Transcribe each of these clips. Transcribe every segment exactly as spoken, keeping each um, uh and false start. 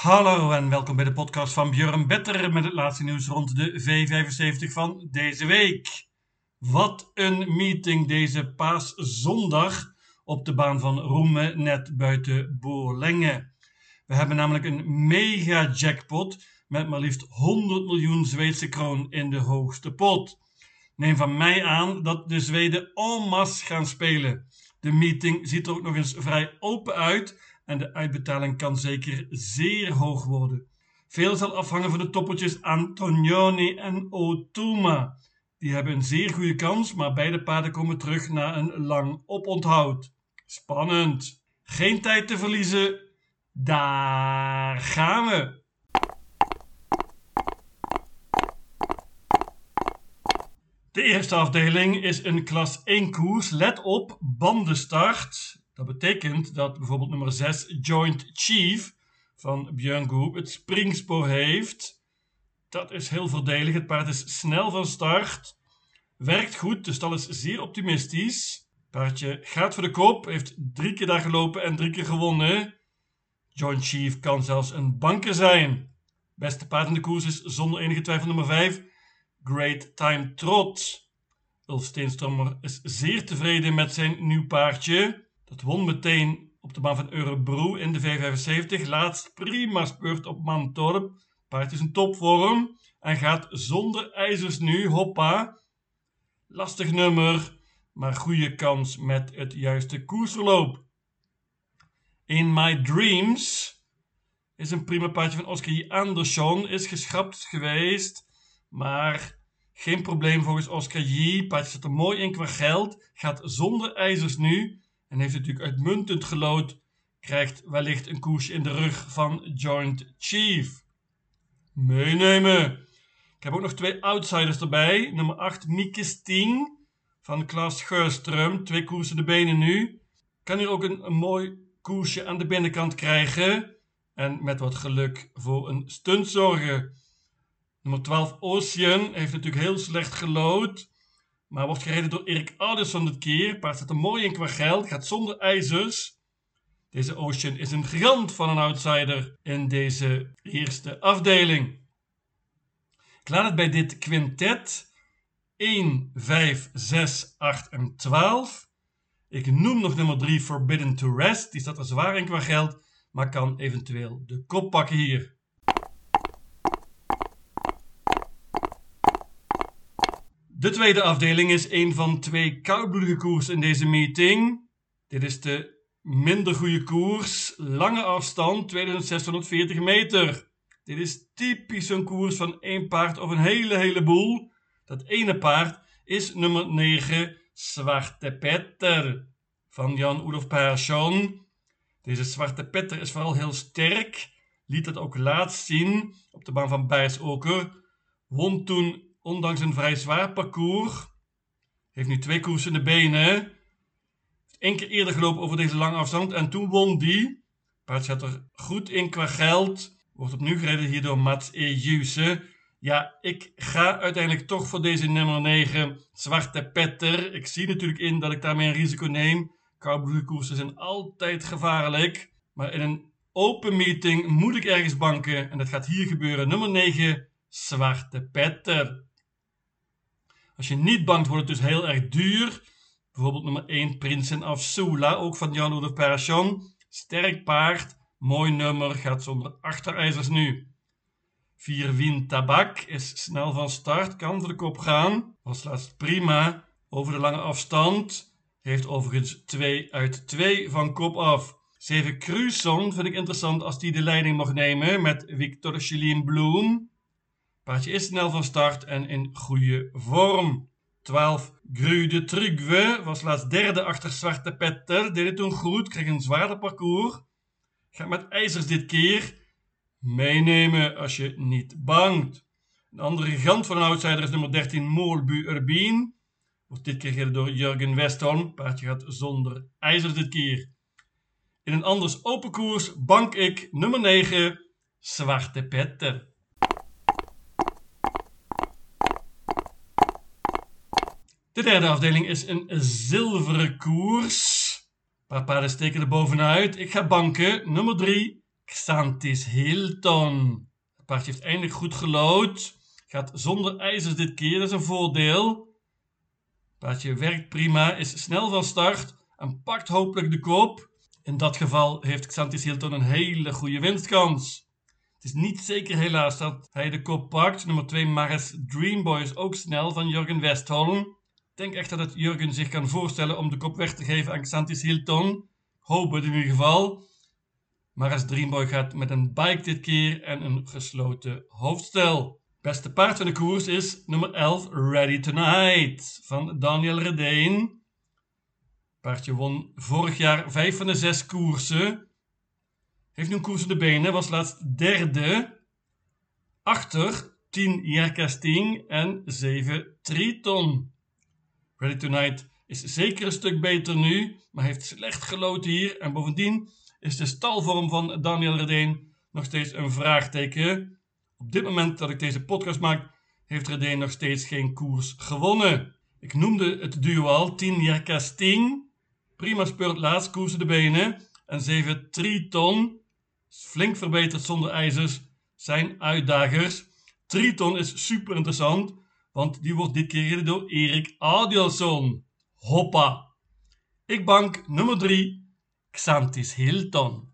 Hallo en welkom bij de podcast van Björn Better met het laatste nieuws rond de V vijfenzeventig van deze week. Wat een meeting deze paaszondag op de baan van Roemen net buiten Borlänge. We hebben namelijk een mega jackpot met maar liefst honderd miljoen Zweedse kroon in de hoogste pot. Neem van mij aan dat de Zweden en masse gaan spelen. De meeting ziet er ook nog eens vrij open uit en de uitbetaling kan zeker zeer hoog worden. Veel zal afhangen van de toppeltjes Antonioni en Otuma. Die hebben een zeer goede kans, maar beide paarden komen terug na een lang oponthoud. Spannend. Geen tijd te verliezen. Daar gaan we. De eerste afdeling is een klas één koers. Let op, bandenstart. Dat betekent dat bijvoorbeeld nummer zes Joint Chief van Björn Goop het springspoor heeft. Dat is heel voordelig. Het paard is snel van start. Werkt goed, de stal is zeer optimistisch. Het paardje gaat voor de kop, heeft drie keer daar gelopen en drie keer gewonnen. Joint Chief kan zelfs een banker zijn. Beste paard in de koers is zonder enige twijfel nummer vijf. Great Time Trot. Ulf Steenstormer is zeer tevreden met zijn nieuw paardje. Dat won meteen op de baan van Örebro in de V vijfenzeventig. Laatst prima spurt op Mantorp. Paard is in topvorm en gaat zonder ijzers nu. Hoppa. Lastig nummer, maar goede kans met het juiste koersverloop. In My Dreams is een prima paardje van Oscar J. Andersson. Is geschrapt geweest, maar geen probleem volgens Oscar J. Paardje zit er mooi in qua geld. Gaat zonder ijzers nu. En heeft natuurlijk uitmuntend gelood. Krijgt wellicht een koersje in de rug van Joint Chief. Meenemen. Ik heb ook nog twee outsiders erbij. Nummer acht Mieke Sting van Klaas Geurström. Twee koersen de benen nu. Kan hier ook een, een mooi koersje aan de binnenkant krijgen. En met wat geluk voor een stunt zorgen. Nummer twaalf Ocean heeft natuurlijk heel slecht gelood. Maar wordt gereden door Erik Addison dit keer. Paard zit er mooi in qua geld. Gaat zonder ijzers. Deze Ocean is een gigant van een outsider in deze eerste afdeling. Ik laat het bij dit quintet. één, vijf, zes, acht en twaalf. Ik noem nog nummer drie Forbidden to Rest. Die staat er zwaar in qua geld. Maar kan eventueel de kop pakken hier. De tweede afdeling is een van twee koudbloedige koersen in deze meeting. Dit is de minder goede koers. Lange afstand, tweeduizend zeshonderdveertig meter. Dit is typisch een koers van één paard of een hele heleboel. Dat ene paard is nummer negen Zwarte Petter van Jan-Olof Persson. Deze Zwarte Petter is vooral heel sterk. Liet dat ook laatst zien op de baan van Bergsoker. Won toen ondanks een vrij zwaar parcours. Heeft nu twee koersen in de benen. Heeft één keer eerder gelopen over deze lange afstand. En toen won die. Paard zat er goed in qua geld. Wordt opnieuw gereden hier door Mats E. Juse. Ja, ik ga uiteindelijk toch voor deze nummer negen Zwarte Petter. Ik zie natuurlijk in dat ik daarmee een risico neem. Koudbloedige koersen zijn altijd gevaarlijk. Maar in een open meeting moet ik ergens banken. En dat gaat hier gebeuren. Nummer negen Zwarte Petter. Als je niet bankt wordt het dus heel erg duur. Bijvoorbeeld nummer één Prinsen af Sula, ook van Jan-Olof Persson. Sterk paard, mooi nummer, gaat zonder achterijzers nu. vier Wien Tabak is snel van start, kan voor de kop gaan. Was laatst prima, over de lange afstand. Heeft overigens twee uit twee van kop af. zeven Cruson vind ik interessant als die de leiding mag nemen met Victor Chelien Bloem. Paardje is snel van start en in goede vorm. twaalf Gru de Trugve was laatst derde achter Zwarte Petter. Deed het toen goed, kreeg een zwaarder parcours. Gaat met ijzers dit keer. Meenemen als je niet bangt. Een andere gigant van een outsider is nummer dertien Moorbu Urbien. Wordt dit keer gereden door Jurgen Westholm. Paardje gaat zonder ijzers dit keer. In een anders open koers bank ik nummer negen Zwarte Petter. De derde afdeling is een zilveren koers. Een paar paarden steken er bovenuit. Ik ga banken. Nummer drie, Xanthis Hilton. Het paardje heeft eindelijk goed gelood. Gaat zonder ijzers dit keer, dat is een voordeel. Het paardje werkt prima, is snel van start en pakt hopelijk de kop. In dat geval heeft Xanthis Hilton een hele goede winstkans. Het is niet zeker helaas dat hij de kop pakt. Nummer twee Mares Dreamboy is ook snel van Jurgen Westholm. Ik denk echt dat het Jurgen zich kan voorstellen om de kop weg te geven aan Xanthis Hilton. Hoop het in ieder geval. Mares Dreamboy gaat met een bike dit keer en een gesloten hoofdstel. Beste paard van de koers is nummer elf Ready Tonight van Daniel Redeen. Paardje won vorig jaar vijf van de zes koersen. Heeft nu een koers in de benen, was laatst derde. Achter tien Jerkasting en zeven Triton. Ready Tonight is zeker een stuk beter nu, maar heeft slecht gelood hier. En bovendien is de stalvorm van Daniel Redeen nog steeds een vraagteken. Op dit moment dat ik deze podcast maak, heeft Redeen nog steeds geen koers gewonnen. Ik noemde het duo al, tien Jerkasting. Prima speurt laatst koers in de benen. En zeven Triton. Flink verbeterd zonder ijzers. Zijn uitdagers. Triton is super interessant, want die wordt dit keer gereden door Erik Adielsson. Hoppa! Ik bank nummer drie, Xanthis Hilton.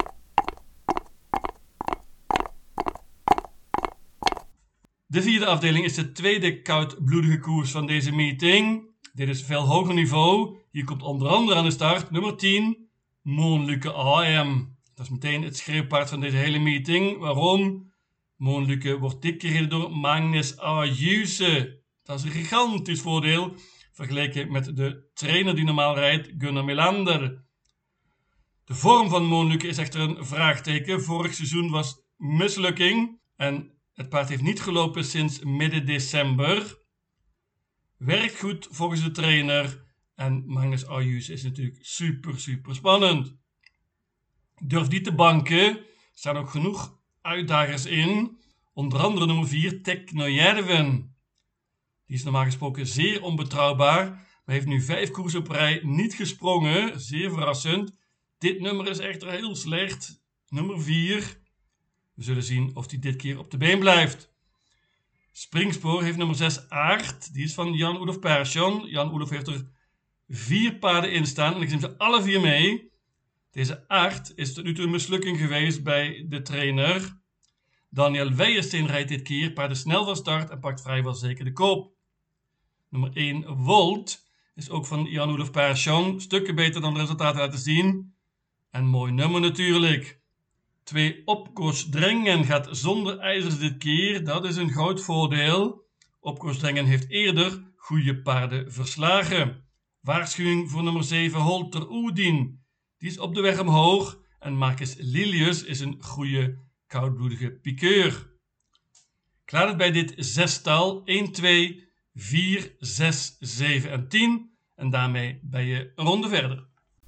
De vierde afdeling is de tweede koudbloedige koers van deze meeting. Dit is veel hoger niveau. Hier komt onder andere aan de start nummer tien, Moonluke A M. Dat is meteen het schreeuwpaard van deze hele meeting. Waarom? Moonluke wordt dit keer gereden door Magnus Ayuse. Dat is een gigantisch voordeel vergeleken met de trainer die normaal rijdt, Gunnar Melander. De vorm van Moonluke is echter een vraagteken. Vorig seizoen was mislukking en het paard heeft niet gelopen sinds midden december. Werkt goed volgens de trainer en Magnus Ayuse is natuurlijk super super spannend. Durf niet te banken, er staan ook genoeg uitdagers in. Onder andere nummer vier, Teknojerven. Die is normaal gesproken zeer onbetrouwbaar, maar heeft nu vijf koersen op rij niet gesprongen. Zeer verrassend. Dit nummer is echter heel slecht. Nummer vier. We zullen zien of hij dit keer op de been blijft. Springspoor heeft nummer zes Aard. Die is van Jan-Olof Persson. Jan-Olof heeft er vier paarden in staan en ik neem ze alle vier mee. Deze Aard is tot nu toe een mislukking geweest bij de trainer. Daniel Weijersteen rijdt dit keer paarden snel van start en pakt vrijwel zeker de kop. Nummer één Volt is ook van Jan-Olof Persson. Stukken beter dan de resultaten laten zien. En mooi nummer natuurlijk. twee Opkoos Drengen gaat zonder ijzers dit keer. Dat is een groot voordeel. Opkoos Drengen heeft eerder goede paarden verslagen. Waarschuwing voor nummer zeven Holter Oedin. Die is op de weg omhoog. En Marcus Lilius is een goede koudbloedige piqueur. Ik laat het bij dit zestal een, twee, vier, zes, zeven en tien. En daarmee ben je een ronde verder.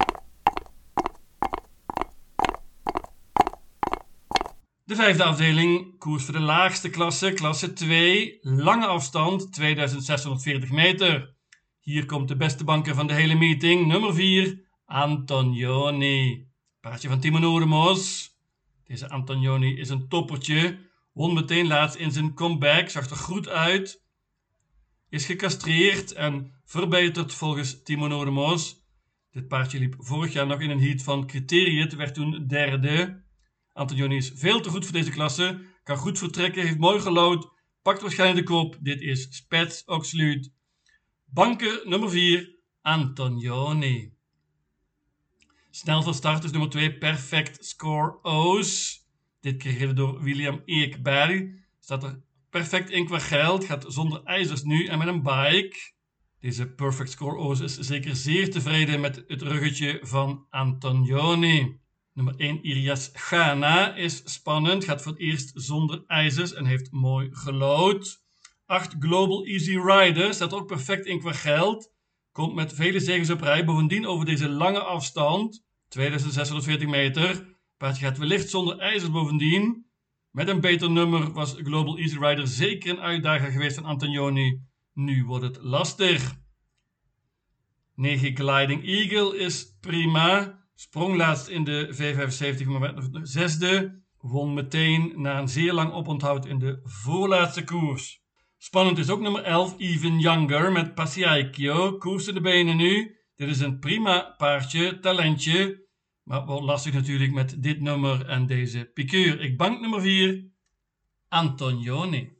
De vijfde afdeling, koers voor de laagste klasse, klasse twee, lange afstand, tweeduizend zeshonderdveertig meter. Hier komt de beste banker van de hele meeting, nummer vier, Antonioni. Paardje van Timo Noordermos. Deze Antonioni is een toppertje, won meteen laatst in zijn comeback, zag er goed uit. Is gecastreerd en verbeterd volgens Timo Noordermos. Dit paardje liep vorig jaar nog in een heat van Criteriet, werd toen derde. Antonioni is veel te goed voor deze klasse, kan goed vertrekken, heeft mooi gelood, pakt waarschijnlijk de kop. Dit is spets absoluut. Banker nummer vier, Antonioni. Snel van start is nummer twee, Perfect Score O's. Dit keer gereden door William Eekberg. Staat er perfect in qua geld, gaat zonder ijzers nu en met een bike. Deze Perfect Score O's is zeker zeer tevreden met het ruggetje van Antonioni. Nummer één, Irias Ghana is spannend, gaat voor het eerst zonder ijzers en heeft mooi gelood. acht, Global Easy Rider, staat ook perfect in qua geld. Komt met vele zegens op rij, bovendien over deze lange afstand, tweeduizend zeshonderdveertig meter. Paardje gaat wellicht zonder ijzers bovendien. Met een beter nummer was Global Easy Rider zeker een uitdager geweest van Antonioni. Nu wordt het lastig. negen, Gliding Eagle is prima. Sprong laatst in de V vijfenzeventig, maar werd nog zesde. Won meteen na een zeer lang oponthoud in de voorlaatste koers. Spannend is ook nummer elf, Even Younger met Passiaikio. Koers in de benen nu. Dit is een prima paardje, talentje. Maar wordt lastig natuurlijk met dit nummer en deze piqueur. Ik bank nummer vier, Antonioni.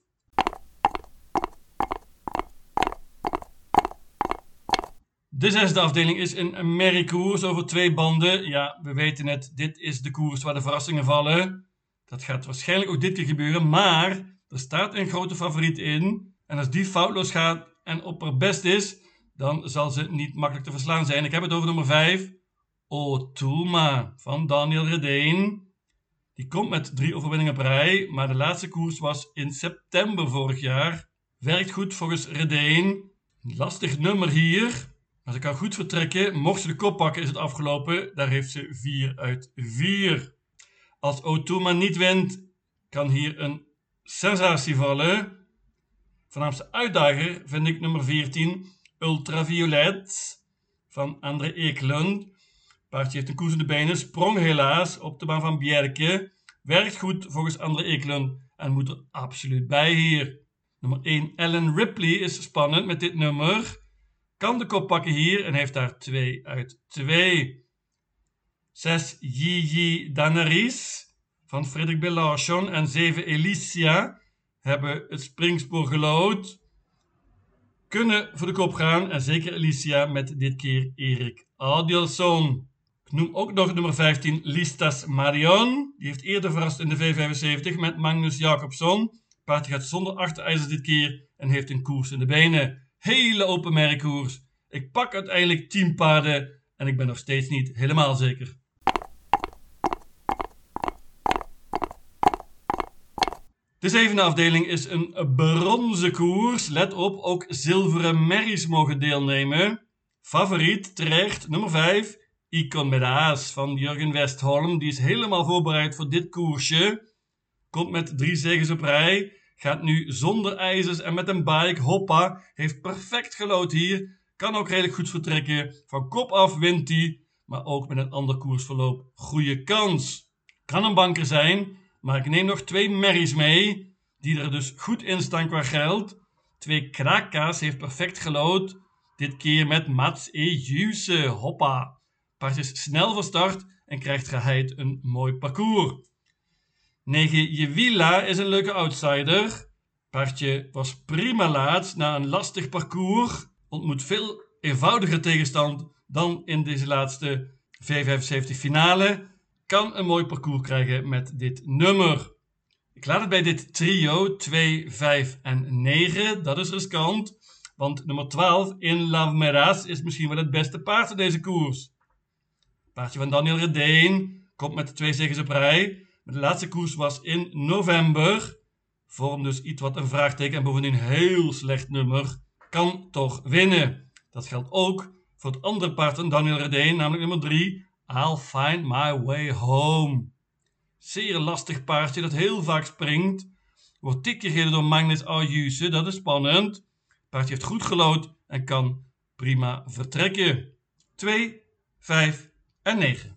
De zesde afdeling is een merriekoers over twee banden. Ja, we weten het, dit is de koers waar de verrassingen vallen. Dat gaat waarschijnlijk ook dit keer gebeuren, maar er staat een grote favoriet in. En als die foutloos gaat en op haar best is, dan zal ze niet makkelijk te verslaan zijn. Ik heb het over nummer vijf, Otuma van Daniel Redeen. Die komt met drie overwinningen op rij, maar de laatste koers was in september vorig jaar. Werkt goed volgens Redeen. Lastig nummer hier. Maar ze kan goed vertrekken. Mocht ze de kop pakken is het afgelopen. Daar heeft ze vier uit vier. Als Otuma niet wint, kan hier een sensatie vallen. Voornaamste uitdager vind ik nummer veertien, Ultraviolet van André Ekelund. Paardje heeft een koers in de benen, sprong helaas op de baan van Bjerke. Werkt goed volgens André Ekelund en moet er absoluut bij hier. Nummer één, Ellen Ripley is spannend met dit nummer. Kan de kop pakken hier en heeft daar twee uit twee. zes, Gigi Danaris van Frederik Belachon en zeven, Elicia hebben het springspoor gelood. Kunnen voor de kop gaan en zeker Elicia met dit keer Erik Adielsson. Ik noem ook nog nummer vijftien, Listas Marion. Die heeft eerder verrast in de V vijfenzeventig met Magnus Jacobsson. Paardje gaat zonder achterijzers dit keer en heeft een koers in de benen. Hele open merkkoers. Ik pak uiteindelijk tien paarden en ik ben nog steeds niet helemaal zeker. De zevende afdeling is een bronzen koers. Let op, ook zilveren merries mogen deelnemen. Favoriet, terecht, nummer vijf, Icon met Haas van Jurgen Westholm. Die is helemaal voorbereid voor dit koersje. Komt met drie zegens op rij. Gaat nu zonder ijzers en met een bike. Hoppa, heeft perfect gelood hier. Kan ook redelijk goed vertrekken. Van kop af wint hij. Maar ook met een ander koersverloop. Goede kans. Kan een banker zijn. Maar ik neem nog twee merries mee. Die er dus goed in staan qua geld. Twee Kraka's heeft perfect gelood. Dit keer met Mats Ejuse. Hoppa. Paard is snel van start. En krijgt geheid een mooi parcours. negen Jewila is een leuke outsider. Paardje was prima laatst na een lastig parcours. Ontmoet veel eenvoudiger tegenstand dan in deze laatste V vijfenzeventig finale. Kan een mooi parcours krijgen met dit nummer. Ik laat het bij dit trio twee, vijf en negen. Dat is riskant. Want nummer twaalf, In La Meras, is misschien wel het beste paard in deze koers. Paardje van Daniel Redeen komt met twee zegens op rij. De laatste koers was in november. Vormt dus iets wat een vraagteken en bovendien een heel slecht nummer. Kan toch winnen. Dat geldt ook voor het andere paard van Daniel Redeen, namelijk nummer drie. I'll find my way home. Zeer lastig paardje dat heel vaak springt. Wordt tik gegeven door Magnus Ejuse, dat is spannend. Paardje heeft goed gelood en kan prima vertrekken. twee, vijf en negen.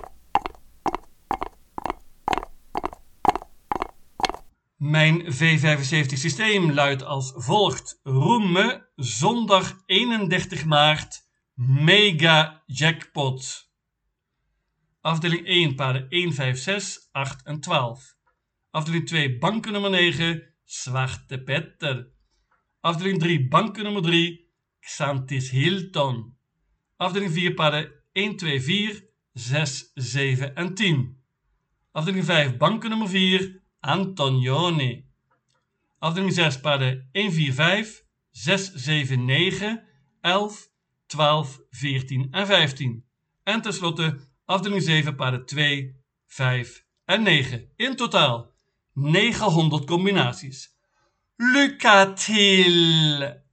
Mijn V vijfenzeventig systeem luidt als volgt. Roemme, zondag eenendertig maart, mega jackpot. Afdeling één, paarden één, vijf, zes, acht en twaalf. Afdeling twee, banken nummer negen, Zwarte Petter. Afdeling drie, banken nummer drie, Xantis Hilton. Afdeling vier, paarden één, twee, vier, zes, zeven en tien. Afdeling vijf, banken nummer vier, Antonioni. Afdeling zes, paarden één, vier, vijf, zes, zeven, negen, elf, twaalf, veertien en vijftien. En tenslotte afdeling zeven, paarden twee, vijf en negen. In totaal negenhonderd combinaties. Lucatil!